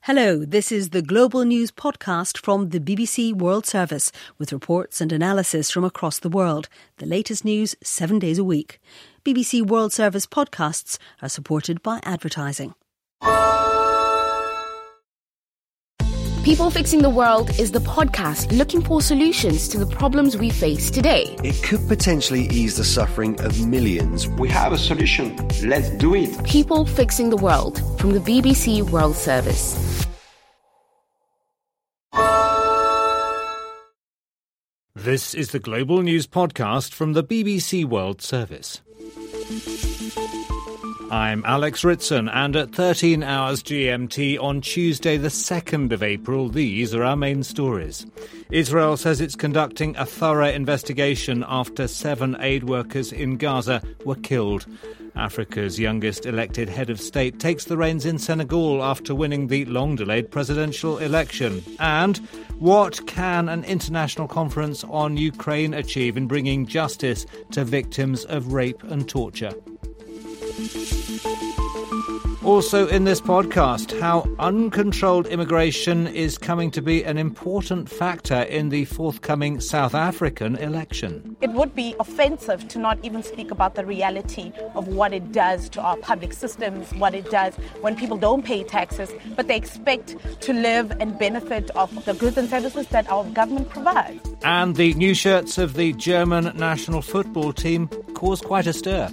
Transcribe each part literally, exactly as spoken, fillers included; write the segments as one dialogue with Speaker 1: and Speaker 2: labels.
Speaker 1: Hello, this is the Global News podcast from the B B C World Service with reports and analysis from across the world. The latest news seven days a week. B B C World Service podcasts are supported by advertising.
Speaker 2: People Fixing the World is the podcast looking for solutions to the problems we face today.
Speaker 3: It could potentially ease the suffering of millions.
Speaker 4: We have a solution. Let's do it.
Speaker 2: People Fixing the World from the B B C World Service.
Speaker 5: This is the Global News podcast from the B B C World Service. I'm Alex Ritson, and at thirteen hours G M T on Tuesday the second of April, these are our main stories. Israel says it's conducting a thorough investigation after seven aid workers in Gaza were killed. Africa's youngest elected head of state takes the reins in Senegal after winning the long-delayed presidential election. And what can an international conference on Ukraine achieve in bringing justice to victims of rape and torture? Also in this podcast, how uncontrolled immigration is coming to be an important factor in the forthcoming South African election.
Speaker 6: It would be offensive to not even speak about the reality of what it does to our public systems, what it does when people don't pay taxes, but they expect to live and benefit of the goods and services that our government provides.
Speaker 5: And the new shirts of the German national football team cause quite a stir.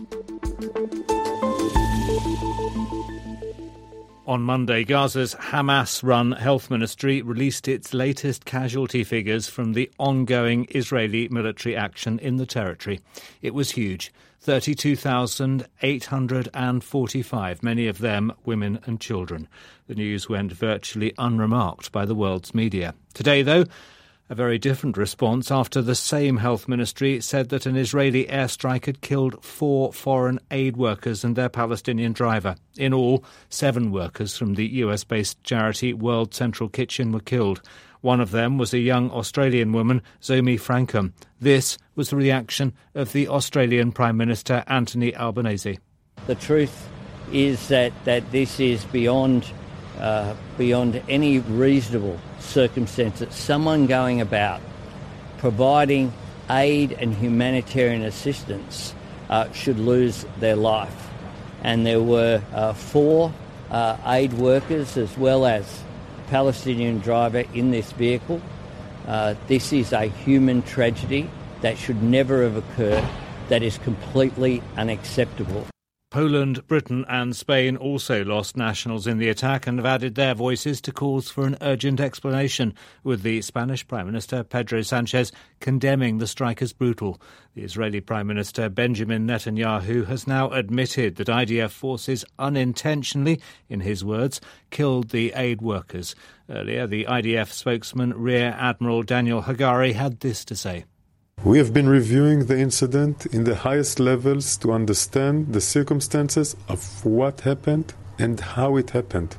Speaker 5: On Monday, Gaza's Hamas-run health ministry released its latest casualty figures from the ongoing Israeli military action in the territory. It was huge, thirty-two thousand eight hundred forty-five, many of them women and children. The news went virtually unremarked by the world's media. Today, though, a very different response after the same health ministry said that an Israeli airstrike had killed four foreign aid workers and their Palestinian driver. In all, seven workers from the U S-based charity World Central Kitchen were killed. One of them was a young Australian woman, Zoe Francombe. This was the reaction of the Australian Prime Minister Anthony Albanese.
Speaker 7: The truth is that, that this is beyond uh, beyond any reasonable circumstances. Someone going about providing aid and humanitarian assistance uh, should lose their life. And there were uh, four uh, aid workers as well as Palestinian driver in this vehicle. Uh, this is a human tragedy that should never have occurred, that is completely unacceptable.
Speaker 5: Poland, Britain and Spain also lost nationals in the attack and have added their voices to calls for an urgent explanation, with the Spanish Prime Minister Pedro Sanchez condemning the strike as brutal. The Israeli Prime Minister Benjamin Netanyahu has now admitted that I D F forces unintentionally, in his words, killed the aid workers. Earlier, the I D F spokesman Rear Admiral Daniel Hagari had this to say.
Speaker 8: We have been reviewing the incident in the highest levels to understand the circumstances of what happened and how it happened.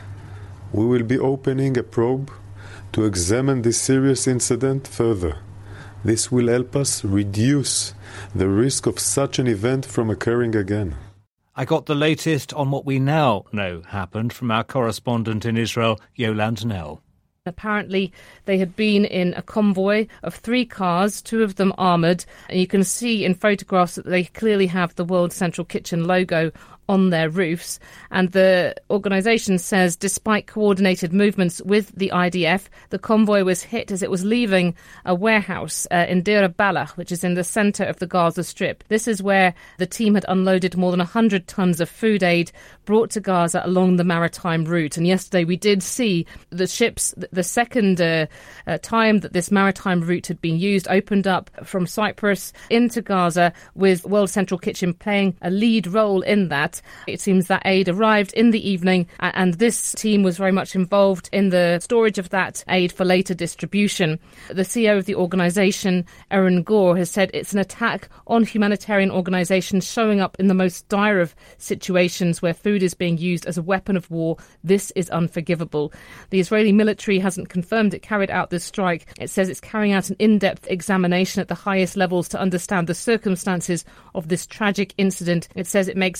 Speaker 8: We will be opening a probe to examine this serious incident further. This will help us reduce the risk of such an event from occurring again.
Speaker 5: I got the latest on what we now know happened from our correspondent in Israel, Yoland Nell.
Speaker 9: Apparently, they had been in a convoy of three cars, two of them armoured, and you can see in photographs that they clearly have the World Central Kitchen logo on their roofs. And the organisation says despite coordinated movements with the I D F, the convoy was hit as it was leaving a warehouse uh, in Deir al-Balah, which is in the centre of the Gaza Strip. This is where the team had unloaded more than one hundred tonnes of food aid brought to Gaza along the maritime route. And yesterday we did see the ships, the second uh, uh, time that this maritime route had been used, opened up from Cyprus into Gaza, with World Central Kitchen playing a lead role in that. It seems that aid arrived in the evening, and this team was very much involved in the storage of that aid for later distribution. The C E O of the organisation, Erin Gore, has said it's an attack on humanitarian organisations showing up in the most dire of situations where food is being used as a weapon of war. This is unforgivable. The Israeli military hasn't confirmed it carried out this strike. It says it's carrying out an in-depth examination at the highest levels to understand the circumstances of this tragic incident. It says it makes extensive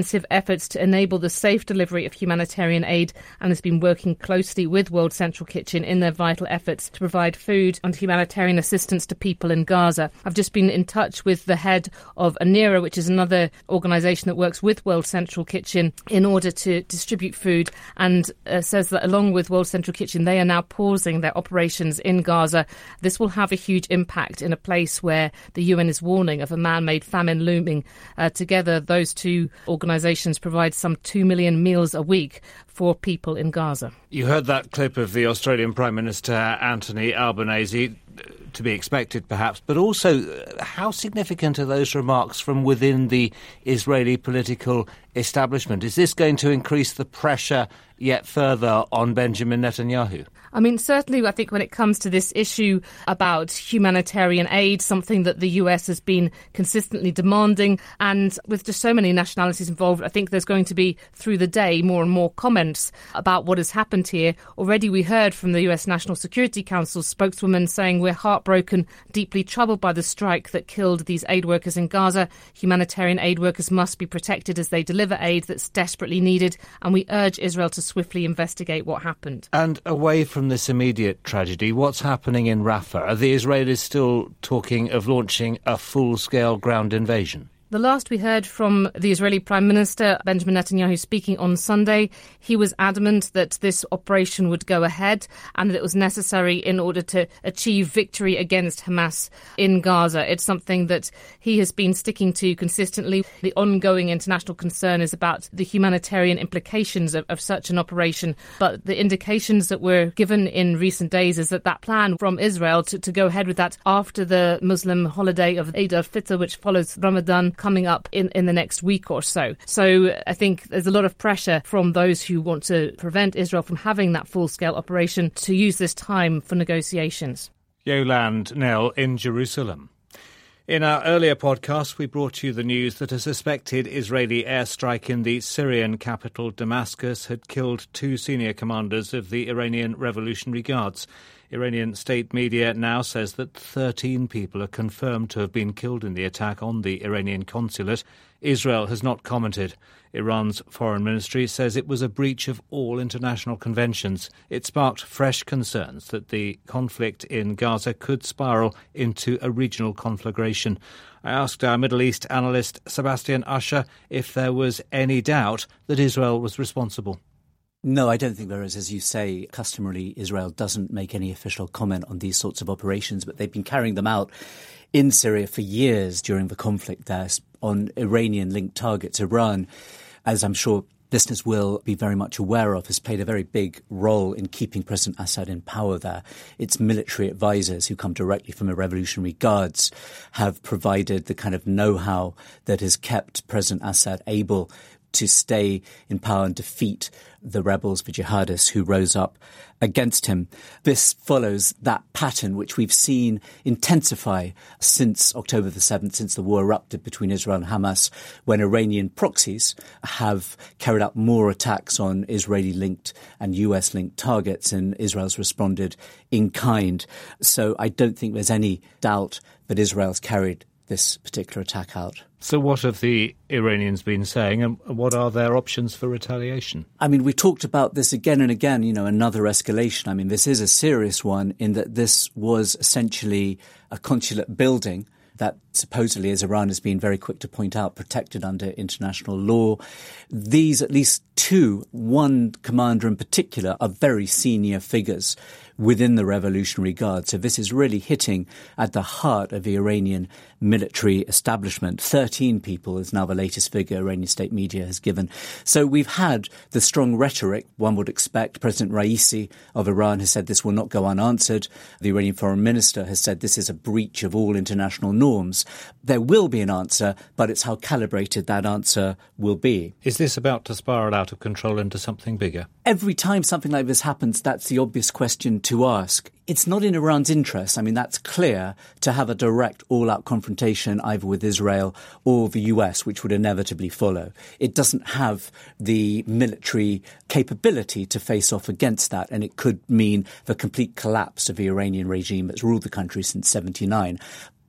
Speaker 9: extensive efforts to enable the safe delivery of humanitarian aid and has been working closely with World Central Kitchen in their vital efforts to provide food and humanitarian assistance to people in Gaza. I've just been in touch with the head of ANERA, which is another organisation that works with World Central Kitchen in order to distribute food, and uh, says that along with World Central Kitchen, they are now pausing their operations in Gaza. This will have a huge impact in a place where the U N is warning of a man-made famine looming. Uh, together, those two organisations provide some two million meals a week for people in Gaza.
Speaker 5: You heard that clip of the Australian Prime Minister Anthony Albanese, to be expected perhaps, but also how significant are those remarks from within the Israeli political establishment? Is this going to increase the pressure yet further on Benjamin Netanyahu?
Speaker 9: I mean, certainly I think when it comes to this issue about humanitarian aid, something that the U S has been consistently demanding, and with just so many nationalities involved, I think there's going to be, through the day, more and more comments about what has happened here. Already we heard from the U S National Security Council spokeswoman saying, we're heartbroken, deeply troubled by the strike that killed these aid workers in Gaza. Humanitarian aid workers must be protected as they deliver aid that's desperately needed, and we urge Israel to swiftly investigate what happened.
Speaker 5: And away from this immediate tragedy, what's happening in Rafah? Are the Israelis still talking of launching a full-scale ground invasion?
Speaker 9: The last we heard from the Israeli Prime Minister, Benjamin Netanyahu, speaking on Sunday, he was adamant that this operation would go ahead and that it was necessary in order to achieve victory against Hamas in Gaza. It's something that he has been sticking to consistently. The ongoing international concern is about the humanitarian implications of, of such an operation. But the indications that were given in recent days is that that plan from Israel to, to go ahead with that after the Muslim holiday of Eid al-Fitr, which follows Ramadan, coming up in, in the next week or so. So I think there's a lot of pressure from those who want to prevent Israel from having that full-scale operation to use this time for negotiations.
Speaker 5: Yolande Knell in Jerusalem. In our earlier podcast, we brought you the news that a suspected Israeli airstrike in the Syrian capital Damascus had killed two senior commanders of the Iranian Revolutionary Guards. Iranian state media now says that thirteen people are confirmed to have been killed in the attack on the Iranian consulate. Israel has not commented. Iran's foreign ministry says it was a breach of all international conventions. It sparked fresh concerns that the conflict in Gaza could spiral into a regional conflagration. I asked our Middle East analyst Sebastian Usher if there was any doubt that Israel was responsible.
Speaker 10: No, I don't think there is. As you say, customarily, Israel doesn't make any official comment on these sorts of operations, but they've been carrying them out in Syria for years during the conflict there on Iranian-linked targets. Iran, as I'm sure listeners will be very much aware of, has played a very big role in keeping President Assad in power there. Its military advisors, who come directly from the Revolutionary Guards, have provided the kind of know-how that has kept President Assad able to stay in power and defeat the rebels, the jihadists who rose up against him. This follows that pattern which we've seen intensify since October the seventh, since the war erupted between Israel and Hamas, when Iranian proxies have carried out more attacks on Israeli-linked and U S-linked targets, and Israel's responded in kind. So I don't think there's any doubt that Israel's carried this particular attack out.
Speaker 5: So what have the Iranians been saying, and what are their options for retaliation?
Speaker 10: I mean, we talked about this again and again, you know, another escalation. I mean, this is a serious one in that this was essentially a consulate building that supposedly, as Iran has been very quick to point out, protected under international law. These, at least two, one commander in particular, are very senior figures within the Revolutionary Guard. So this is really hitting at the heart of the Iranian military establishment. Thirteen people is now the latest figure Iranian state media has given. So we've had the strong rhetoric one would expect. President Raisi of Iran has said this will not go unanswered. The Iranian foreign minister has said this is a breach of all international norms. There will be an answer, but it's how calibrated that answer will be.
Speaker 5: Is this about to spiral out of control into something bigger?
Speaker 10: Every time something like this happens, that's the obvious question to ask. It's not in Iran's interest, I mean, that's clear, to have a direct all-out confrontation either with Israel or the U S, which would inevitably follow. It doesn't have the military capability to face off against that, and it could mean the complete collapse of the Iranian regime that's ruled the country since seventy-nine.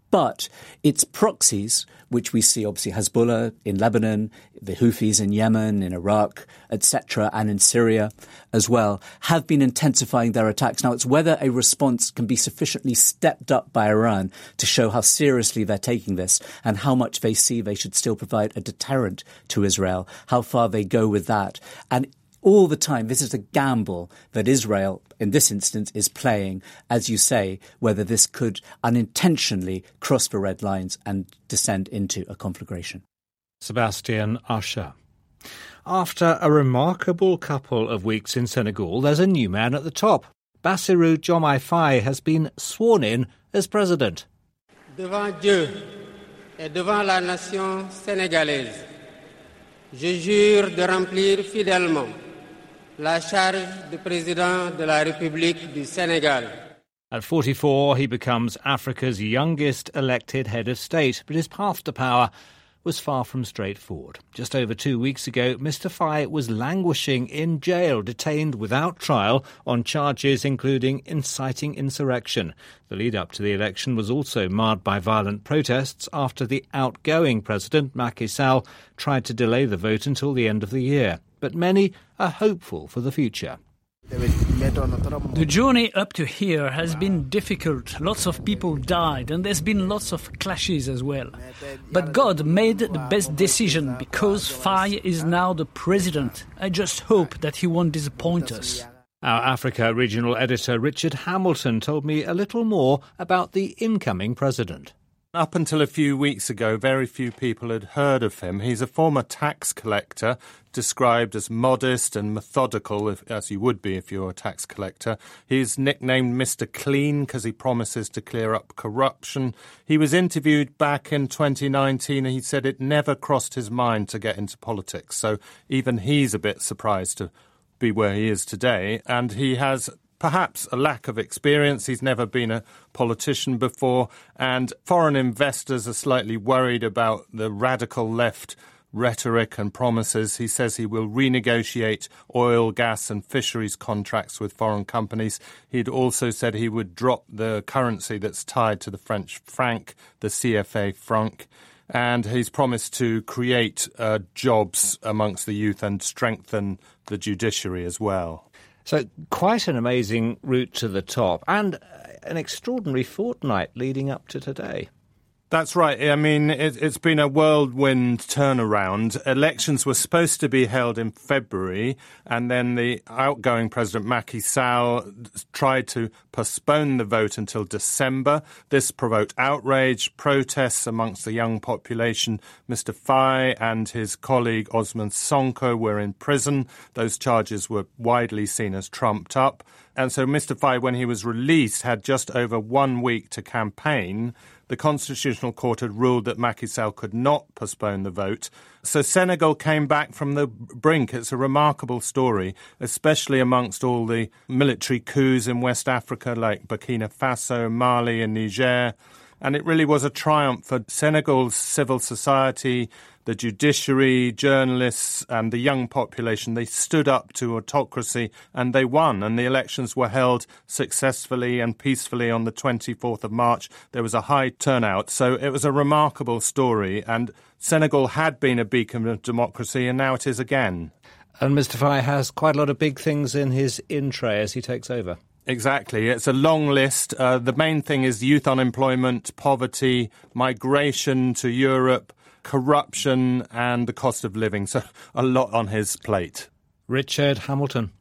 Speaker 10: But its proxies, which we see obviously Hezbollah in Lebanon, the Houthis in Yemen, in Iraq, et cetera, and in Syria as well, have been intensifying their attacks. Now, it's whether a response can be sufficiently stepped up by Iran to show how seriously they're taking this and how much they see they should still provide a deterrent to Israel, how far they go with that. And all the time, this is a gamble that Israel, in this instance, is playing, as you say, whether this could unintentionally cross the red lines and descend into a conflagration.
Speaker 5: Sebastian Usher. After a remarkable couple of weeks in Senegal, there's a new man at the top. Bassirou Diomaye Faye has been sworn in as president.
Speaker 11: Devant Dieu et devant la nation sénégalaise, je jure de remplir fidèlement la charge de président de la République du Sénégal.
Speaker 5: At forty-four, he becomes Africa's youngest elected head of state, but his path to power was far from straightforward. Just over two weeks ago, Mister Faye was languishing in jail, detained without trial on charges including inciting insurrection. The lead-up to the election was also marred by violent protests after the outgoing president, Macky Sall, tried to delay the vote until the end of the year. But many are hopeful for the future.
Speaker 12: The journey up to here has been difficult. Lots of people died and there's been lots of clashes as well. But God made the best decision because Faye is now the president. I just hope that he won't disappoint us.
Speaker 5: Our Africa regional editor Richard Hamilton told me a little more about the incoming president.
Speaker 13: Up until a few weeks ago, very few people had heard of him. He's a former tax collector, described as modest and methodical, if, as you would be if you were a tax collector. He's nicknamed Mister Clean because he promises to clear up corruption. He was interviewed back in twenty nineteen and he said it never crossed his mind to get into politics. So even he's a bit surprised to be where he is today. And he has perhaps a lack of experience. He's never been a politician before, and foreign investors are slightly worried about the radical left rhetoric and promises. He says he will renegotiate oil, gas and fisheries contracts with foreign companies. He'd also said he would drop the currency that's tied to the French franc, the C F A franc. And he's promised to create uh, jobs amongst the youth and strengthen the judiciary as well.
Speaker 5: So quite an amazing route to the top and an extraordinary fortnight leading up to today.
Speaker 13: That's right. I mean, it, it's been a whirlwind turnaround. Elections were supposed to be held in February, and then the outgoing President Macky Sall tried to postpone the vote until December. This provoked outrage, protests amongst the young population. Mister Faye and his colleague Osman Sonko were in prison. Those charges were widely seen as trumped up. And so Mister Faye, when he was released, had just over one week to campaign. The Constitutional Court had ruled that Macky Sall could not postpone the vote. So Senegal came back from the brink. It's a remarkable story, especially amongst all the military coups in West Africa like Burkina Faso, Mali and Niger. And it really was a triumph for Senegal's civil society, the judiciary, journalists and the young population. They stood up to autocracy and they won. And the elections were held successfully and peacefully on the twenty-fourth of March. There was a high turnout. So it was a remarkable story. And Senegal had been a beacon of democracy and now it is again.
Speaker 5: And Mister Faye has quite a lot of big things in his in tray as he takes over.
Speaker 13: Exactly. It's a long list. Uh, the main thing is youth unemployment, poverty, migration to Europe, corruption and the cost of living. So a lot on his plate.
Speaker 5: Richard Hamilton.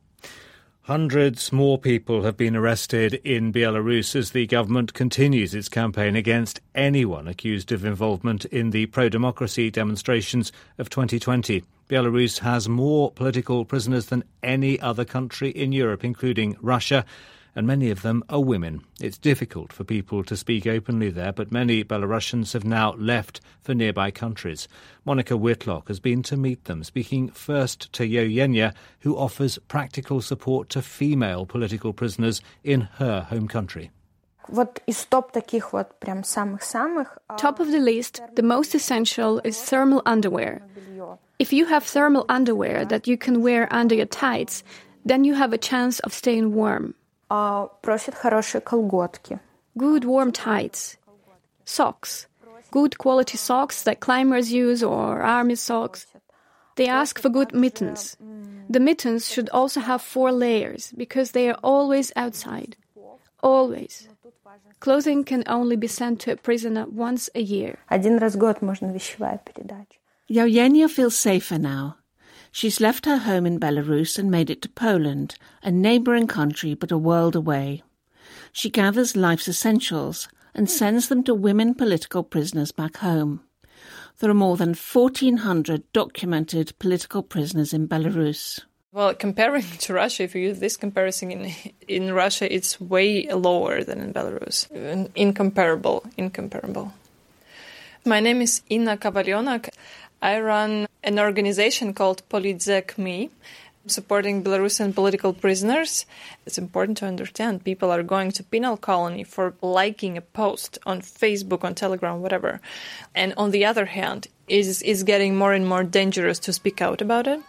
Speaker 5: Hundreds more people have been arrested in Belarus as the government continues its campaign against anyone accused of involvement in the pro-democracy demonstrations of twenty twenty. Belarus has more political prisoners than any other country in Europe, including Russia, and many of them are women. It's difficult for people to speak openly there, but many Belarusians have now left for nearby countries. Monica Whitlock has been to meet them, speaking first to Yevgenia, who offers practical support to female political prisoners in her home country.
Speaker 14: Вот из топ таких вот прям самых-самых...
Speaker 15: Top of the list, the most essential is thermal underwear. If you have thermal underwear that you can wear under your tights, then you have a chance of staying warm.
Speaker 14: Просят хорошие колготки.
Speaker 15: Good warm tights. socks, good quality socks that climbers use or army socks. They ask for good mittens. The mittens should also have four layers because they are always outside. Always. Clothing can only be sent to a prisoner once a year.
Speaker 16: Yevgenia feels safer now. She's left her home in Belarus and made it to Poland, a neighbouring country but a world away. She gathers life's essentials and sends them to women political prisoners back home. There are more than fourteen hundred documented political prisoners in Belarus.
Speaker 17: Well, comparing to Russia, if you use this comparison, in in Russia, it's way lower than in Belarus. Incomparable, incomparable. My name is Inna Kovalyonak. I run an organization called Politsek.me, supporting Belarusian political prisoners. It's important to understand people are going to penal colony for liking a post on Facebook, on Telegram, whatever. And on the other hand, it's, it's getting more and more dangerous to speak out about it.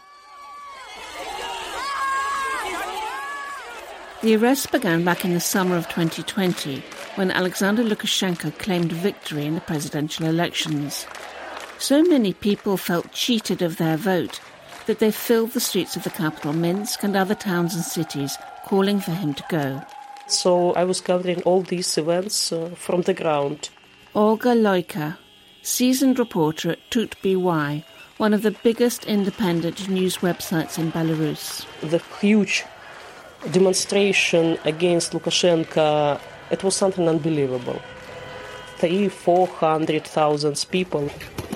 Speaker 16: The arrests began back in the summer of twenty twenty, when Alexander Lukashenko claimed victory in the presidential elections. So many people felt cheated of their vote that they filled the streets of the capital, Minsk, and other towns and cities, calling for him to go.
Speaker 18: So I was covering all these events uh, from the ground.
Speaker 16: Olga Loika, seasoned reporter at Tut B Y, one of the biggest independent news websites in Belarus.
Speaker 18: The huge demonstration against Lukashenko, it was something unbelievable. Three, four hundred thousand people.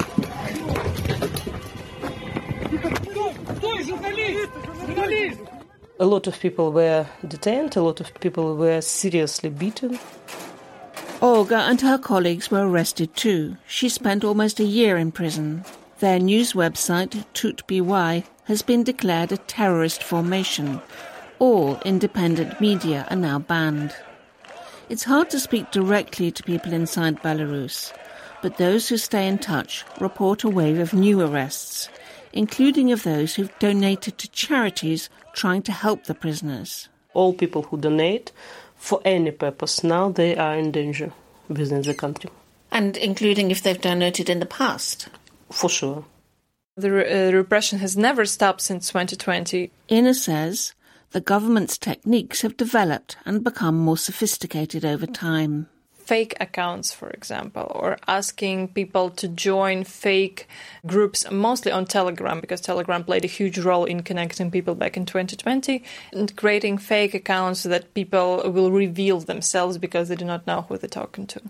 Speaker 18: A lot of people were detained, a lot of people were seriously beaten.
Speaker 16: Olga and her colleagues were arrested too. She spent almost a year in prison. Their news website, Tut B Y, has been declared a terrorist formation. All independent media are now banned. It's hard to speak directly to people inside Belarus, but those who stay in touch report a wave of new arrests, including of those who've donated to charities trying to help the prisoners.
Speaker 18: All people who donate for any purpose now, they are in danger within the country.
Speaker 16: And including if they've donated in the past?
Speaker 18: For sure.
Speaker 17: The re- uh, repression has never stopped since twenty twenty.
Speaker 16: Inna says the government's techniques have developed and become more sophisticated over time.
Speaker 17: Fake accounts, for example, or asking people to join fake groups, mostly on Telegram, because Telegram played a huge role in connecting people back in twenty twenty, and creating fake accounts so that people will reveal themselves because they do not know who they're talking to.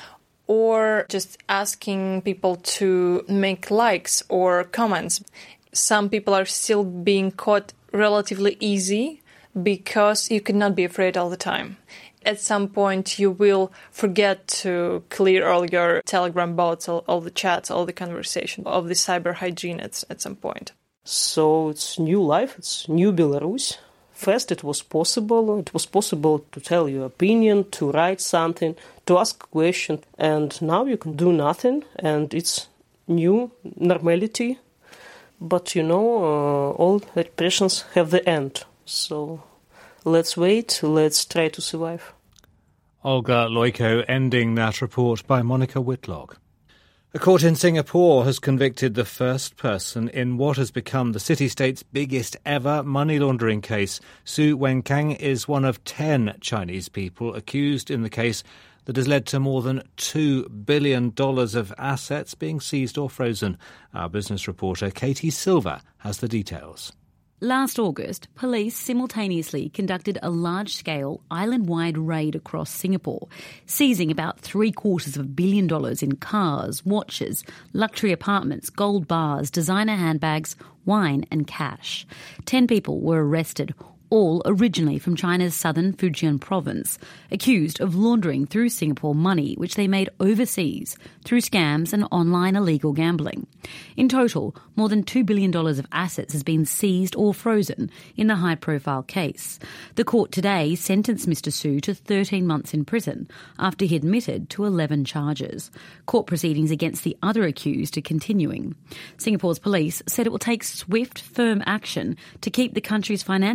Speaker 17: Or just asking people to make likes or comments. Some people are still being caught relatively easy because you cannot be afraid all the time. At some point, you will forget to clear all your Telegram bots, all, all the chats, all the conversation of the cyber hygiene at, at some point.
Speaker 18: So it's new life, it's new Belarus. First, it was possible. It was possible to tell your opinion, to write something, to ask a question. And now you can do nothing, and it's new normality. But, you know, uh, all repressions have the end. So let's wait, let's try to survive.
Speaker 5: Olga Loiko ending that report by Monica Whitlock. A court in Singapore has convicted the first person in what has become the city-state's biggest ever money laundering case. Su Wenkang is one of ten Chinese people accused in the case that has led to more than two billion dollars of assets being seized or frozen. Our business reporter Katie Silver has the details.
Speaker 19: Last August, police simultaneously conducted a large-scale, island-wide raid across Singapore, seizing about three-quarters of a billion dollars in cars, watches, luxury apartments, gold bars, designer handbags, wine and cash. Ten people were arrested, all originally from China's southern Fujian province, accused of laundering through Singapore money which they made overseas through scams and online illegal gambling. In total, more than two billion dollars of assets has been seized or frozen in the high-profile case. The court today sentenced Mister Su to thirteen months in prison after he admitted to eleven charges. Court proceedings against the other accused are continuing. Singapore's police said it will take swift, firm action to keep the country's financial system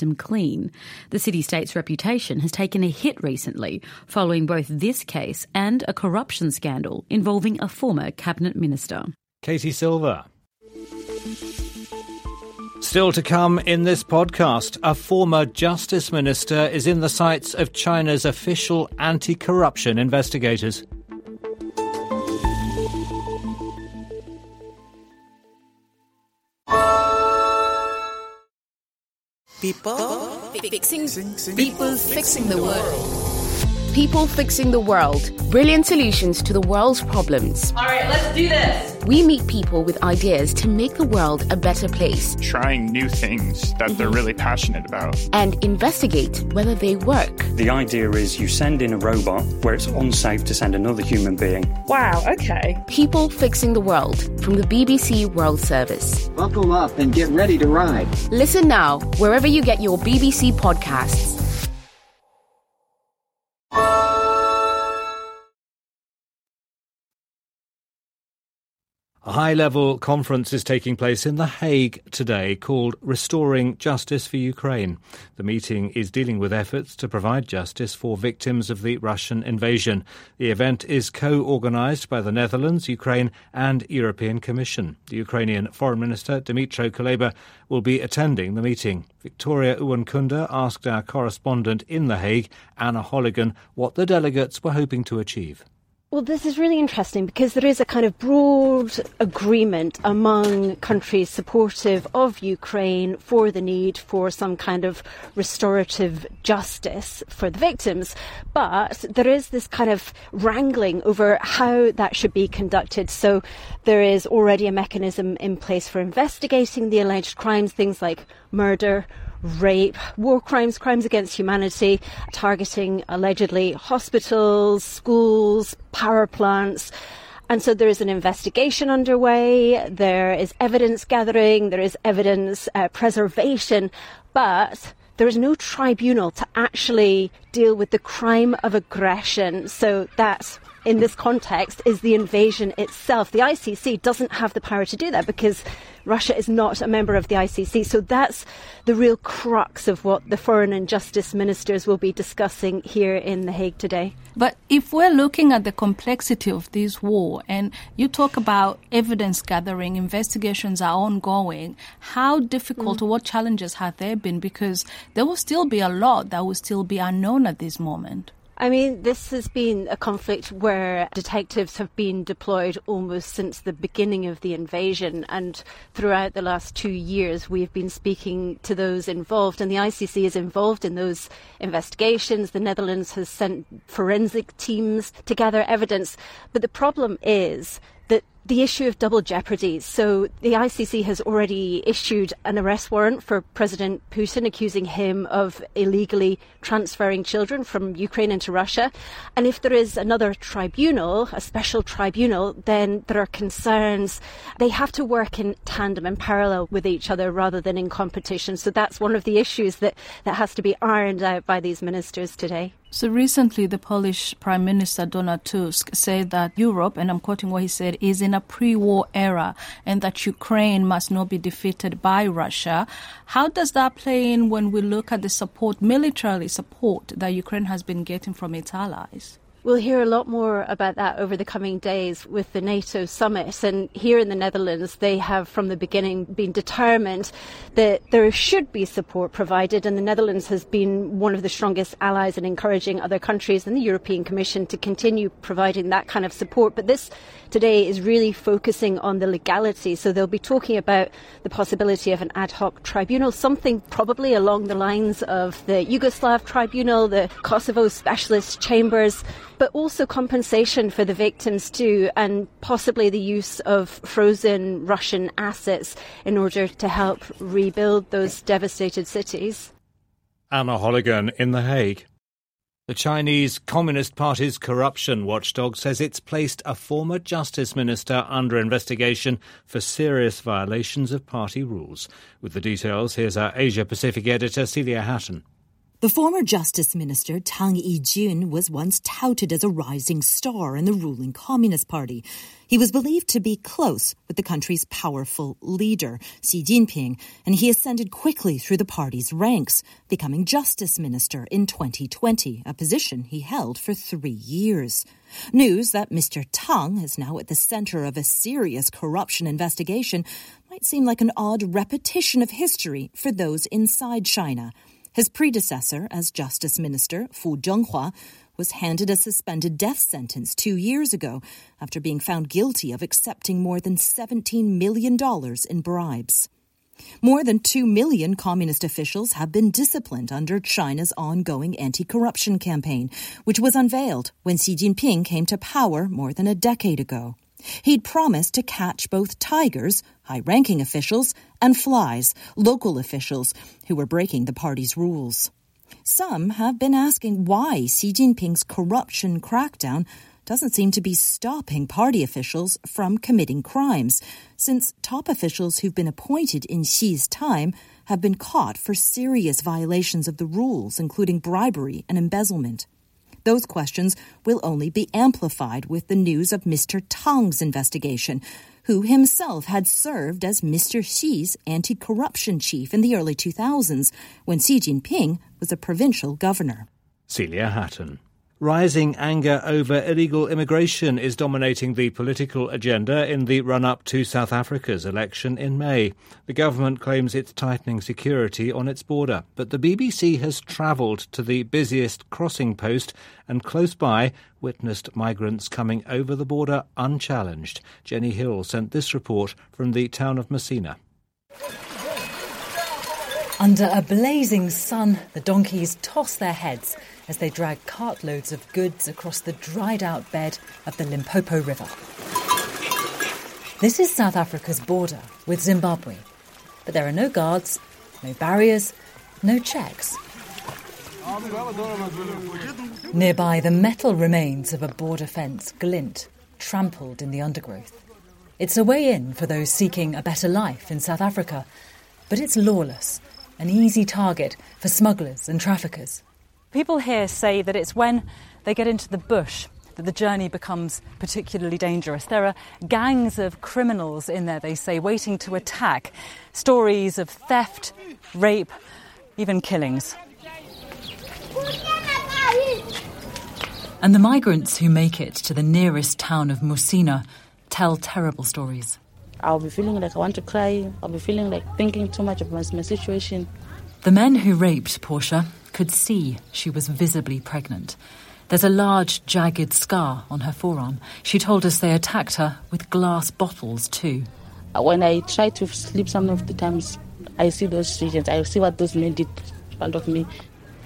Speaker 19: system clean. The city-state's reputation has taken a hit recently, following both this case and a corruption scandal involving a former cabinet minister.
Speaker 5: Katie Silver. Still to come in this podcast, a former justice minister is in the sights of China's official anti-corruption investigators.
Speaker 2: People fixing, people fixing the world. People fixing the world. Brilliant solutions to the world's problems.
Speaker 20: All right, let's do this.
Speaker 2: We meet people with ideas to make the world a better place.
Speaker 21: Trying new things that mm-hmm. they're really passionate about.
Speaker 2: And investigate whether they work.
Speaker 22: The idea is you send in a robot where it's unsafe to send another human being.
Speaker 20: Wow, okay.
Speaker 2: People fixing the world from the B B C World Service.
Speaker 23: Buckle up and get ready to ride.
Speaker 2: Listen now, wherever you get your B B C podcasts.
Speaker 5: A high-level conference is taking place in The Hague today called Restoring Justice for Ukraine. The meeting is dealing with efforts to provide justice for victims of the Russian invasion. The event is co-organised by the Netherlands, Ukraine and European Commission. The Ukrainian Foreign Minister Dmytro Kuleba will be attending the meeting. Victoria Uwankunda asked our correspondent in The Hague, Anna Holligan, what the delegates were hoping to achieve.
Speaker 24: Well, this is really interesting because there is a kind of broad agreement among countries supportive of Ukraine for the need for some kind of restorative justice for the victims. But there is this kind of wrangling over how that should be conducted. So there is already a mechanism in place for investigating the alleged crimes, things like murder, rape, war crimes, crimes against humanity, targeting allegedly hospitals, schools, power plants. And so there is an investigation underway, there is evidence gathering, there is evidence uh, preservation, but there is no tribunal to actually deal with the crime of aggression. So that, in this context, is the invasion itself. The I C C doesn't have the power to do that because Russia is not a member of the I C C. So that's the real crux of what the foreign and justice ministers will be discussing here in The Hague today.
Speaker 25: But if we're looking at the complexity of this war, and you talk about evidence gathering, investigations are ongoing, how difficult mm. or what challenges have there been? Because there will still be a lot that will still be unknown at this moment.
Speaker 24: I mean, this has been a conflict where detectives have been deployed almost since the beginning of the invasion, and throughout the last two years we've been speaking to those involved, and the I C C is involved in those investigations. The Netherlands has sent forensic teams to gather evidence, but the problem is that the issue of double jeopardy. So the I C C has already issued an arrest warrant for President Putin, accusing him of illegally transferring children from Ukraine into Russia. And if there is another tribunal, a special tribunal, then there are concerns. They have to work in tandem and parallel with each other rather than in competition. So that's one of the issues that, that has to be ironed out by these ministers today.
Speaker 25: So recently, the Polish Prime Minister Donald Tusk said that Europe, and I'm quoting what he said, is in a pre-war era and that Ukraine must not be defeated by Russia. How does that play in when we look at the support, militarily support, that Ukraine has been getting from its allies?
Speaker 24: We'll hear a lot more about that over the coming days with the NATO summit. And here in the Netherlands, they have from the beginning been determined that there should be support provided. And the Netherlands has been one of the strongest allies in encouraging other countries and the European Commission to continue providing that kind of support. But this today is really focusing on the legality. So they'll be talking about the possibility of an ad hoc tribunal, something probably along the lines of the Yugoslav tribunal, the Kosovo specialist chambers, but also compensation for the victims too, and possibly the use of frozen Russian assets in order to help rebuild those devastated cities.
Speaker 5: Anna Holligan in The Hague. The Chinese Communist Party's corruption watchdog says it's placed a former justice minister under investigation for serious violations of party rules. With the details, here's our Asia-Pacific editor, Celia Hatton.
Speaker 1: The former Justice Minister Tang Yijun was once touted as a rising star in the ruling Communist Party. He was believed to be close with the country's powerful leader, Xi Jinping, and he ascended quickly through the party's ranks, becoming Justice Minister in twenty twenty, a position he held for three years. News that Mister Tang is now at the center of a serious corruption investigation might seem like an odd repetition of history for those inside China. His predecessor as Justice Minister, Fu Zhenghua, was handed a suspended death sentence two years ago after being found guilty of accepting more than seventeen million dollars in bribes. More than two million communist officials have been disciplined under China's ongoing anti-corruption campaign, which was unveiled when Xi Jinping came to power more than a decade ago. He'd promised to catch both tigers, high-ranking officials, and flies, local officials, who were breaking the party's rules. Some have been asking why Xi Jinping's corruption crackdown doesn't seem to be stopping party officials from committing crimes, since top officials who've been appointed in Xi's time have been caught for serious violations of the rules, including bribery and embezzlement. Those questions will only be amplified with the news of Mister Tang's investigation, who himself had served as Mister Xi's anti-corruption chief in the early two thousands, when Xi Jinping was a provincial governor.
Speaker 5: Celia Hatton. Rising anger over illegal immigration is dominating the political agenda in the run-up to South Africa's election in May. The government claims it's tightening security on its border, but the B B C has travelled to the busiest crossing post and close by witnessed migrants coming over the border unchallenged. Jenny Hill sent this report from the town of Messina.
Speaker 3: Under a blazing sun, the donkeys toss their heads as they drag cartloads of goods across the dried-out bed of the Limpopo River. This is South Africa's border with Zimbabwe, but there are no guards, no barriers, no checks. Nearby, the metal remains of a border fence glint, trampled in the undergrowth. It's a way in for those seeking a better life in South Africa, but it's lawless, an easy target for smugglers and traffickers. People here say that it's when they get into the bush that the journey becomes particularly dangerous. There are gangs of criminals in there, they say, waiting to attack. Stories of theft, rape, even killings. And the migrants who make it to the nearest town of Musina tell terrible stories.
Speaker 4: I'll be feeling like I want to cry. I'll be feeling like thinking too much of my, my situation.
Speaker 3: The men who raped Portia could see she was visibly pregnant. There's a large, jagged scar on her forearm. She told us they attacked her with glass bottles too.
Speaker 4: When I try to sleep some of the times, I see those regions. I see what those men did in front of me.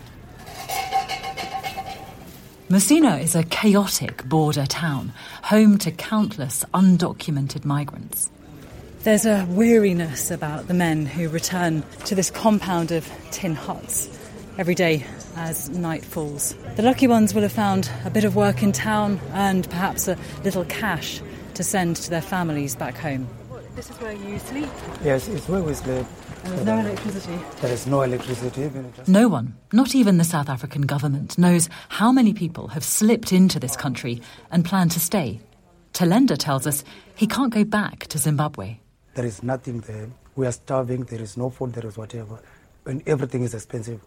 Speaker 3: Messina is a chaotic border town, home to countless undocumented migrants. There's a weariness about the men who return to this compound of tin huts every day as night falls. The lucky ones will have found a bit of work in town and perhaps a little cash to send to their families back home. This is where you sleep?
Speaker 6: Yes, it's where we sleep.
Speaker 3: And there's no electricity?
Speaker 6: There is no electricity. Even just...
Speaker 3: No one, not even the South African government, knows how many people have slipped into this country and plan to stay. Talenda tells us he can't go back to Zimbabwe.
Speaker 6: There is nothing there. We are starving. There is no food. There is whatever. And everything is expensive.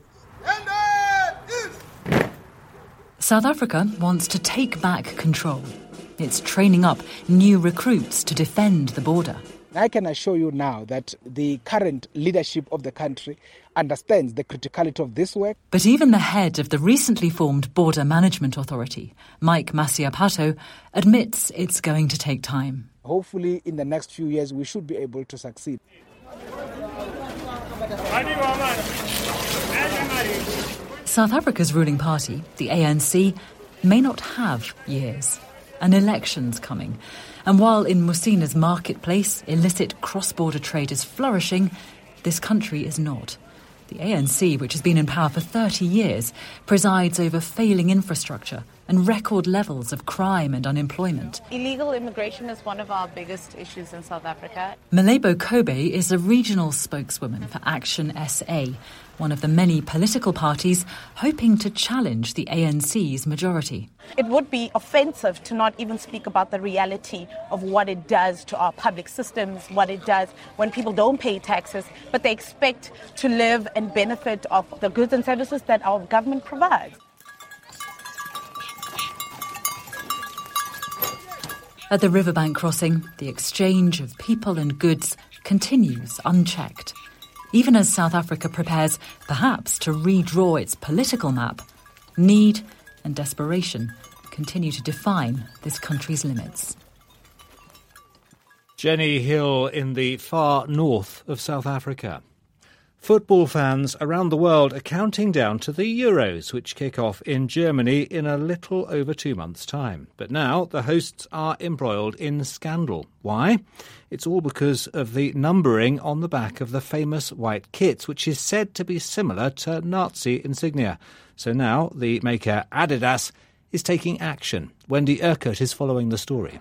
Speaker 3: South Africa wants to take back control. It's training up new recruits to defend the border.
Speaker 7: I can assure you now that the current leadership of the country understands the criticality of this work.
Speaker 3: But even the head of the recently formed Border Management Authority, Mike Masiapato, admits it's going to take time.
Speaker 7: Hopefully, in the next few years, we should be able to succeed.
Speaker 3: South Africa's ruling party, the A N C, may not have years. An election's coming. And while in Musina's marketplace illicit cross-border trade is flourishing, this country is not. The A N C, which has been in power for thirty years, presides over failing infrastructure and record levels of crime and unemployment.
Speaker 8: Illegal immigration is one of our biggest issues in South Africa.
Speaker 3: Malebo Kobe is a regional spokeswoman for Action S A, one of the many political parties hoping to challenge the A N C's majority.
Speaker 9: It would be offensive to not even speak about the reality of what it does to our public systems, what it does when people don't pay taxes, but they expect to live and benefit of the goods and services that our government provides.
Speaker 3: At the riverbank crossing, the exchange of people and goods continues unchecked. Even as South Africa prepares, perhaps, to redraw its political map, need and desperation continue to define this country's limits.
Speaker 5: Jenny Hill in the far north of South Africa. Football fans around the world are counting down to the Euros, which kick off in Germany in a little over two months' time. But now the hosts are embroiled in scandal. Why? It's all because of the numbering on the back of the famous white kit, which is said to be similar to Nazi insignia. So now the maker Adidas is taking action. Wendy Urquhart is following the story.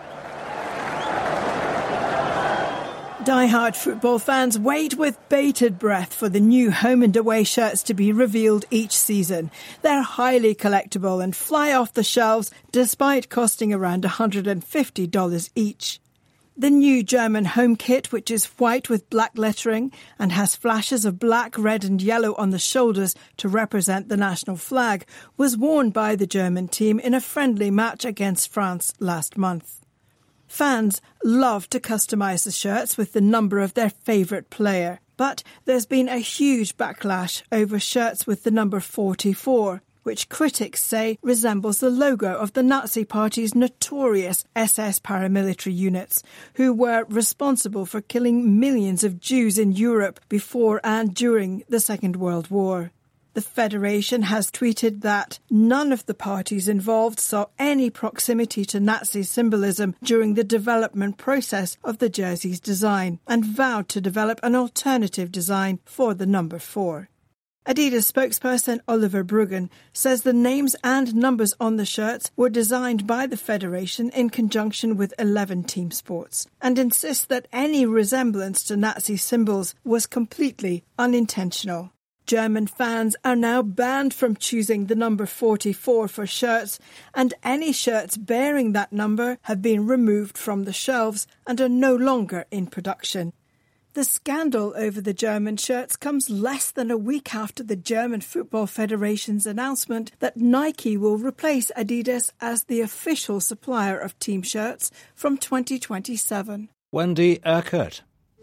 Speaker 10: Die-hard football fans wait with bated breath for the new home and away shirts to be revealed each season. They're highly collectible and fly off the shelves despite costing around one hundred fifty dollars each. The new German home kit, which is white with black lettering and has flashes of black, red and yellow on the shoulders to represent the national flag, was worn by the German team in a friendly match against France last month. Fans love to customise the shirts with the number of their favourite player, but there's been a huge backlash over shirts with the number forty-four, which critics say resembles the logo of the Nazi Party's notorious S S paramilitary units, who were responsible for killing millions of Jews in Europe before and during the Second World War. The Federation has tweeted that none of the parties involved saw any proximity to Nazi symbolism during the development process of the jersey's design and vowed to develop an alternative design for the number four. Adidas spokesperson Oliver Bruggen says the names and numbers on the shirts were designed by the Federation in conjunction with eleven team sports and insists that any resemblance to Nazi symbols was completely unintentional. German fans are now banned from choosing the number forty-four for shirts, and any shirts bearing that number have been removed from the shelves and are no longer in production. The scandal over the German shirts comes less than a week after the German Football Federation's announcement that Nike will replace Adidas as the official supplier of team shirts from twenty twenty-seven.
Speaker 5: Wendy Urquhart.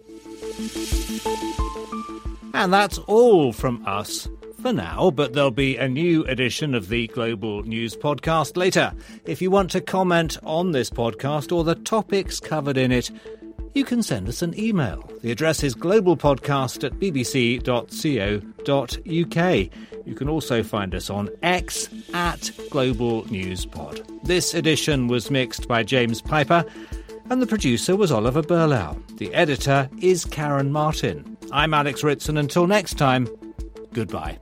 Speaker 5: And that's all from us for now, but there'll be a new edition of the Global News podcast later. If you want to comment on this podcast or the topics covered in it, you can send us an email. The address is globalpodcast at b b c dot co dot u k. You can also find us on X at Global News Pod. This edition was mixed by James Piper, and the producer was Oliver Burlau. The editor is Karen Martin. I'm Alex Ritz, and until next time, goodbye.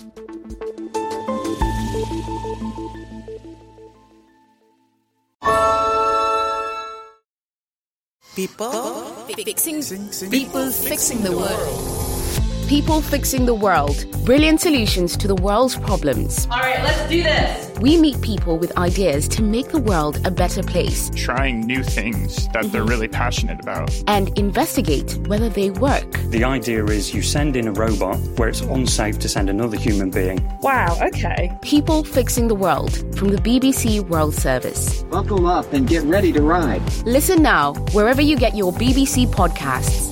Speaker 2: People fixing, people fixing the world. People fixing the world. Brilliant solutions to the world's problems.
Speaker 20: All right, let's do this.
Speaker 2: We meet people with ideas to make the world a better place.
Speaker 21: Trying new things that they're really passionate about.
Speaker 2: And investigate whether they work.
Speaker 22: The idea is you send in a robot where it's unsafe to send another human being.
Speaker 20: Wow, okay.
Speaker 2: People fixing the world from the B B C World Service.
Speaker 23: Buckle up and get ready to ride.
Speaker 2: Listen now wherever you get your B B C podcasts.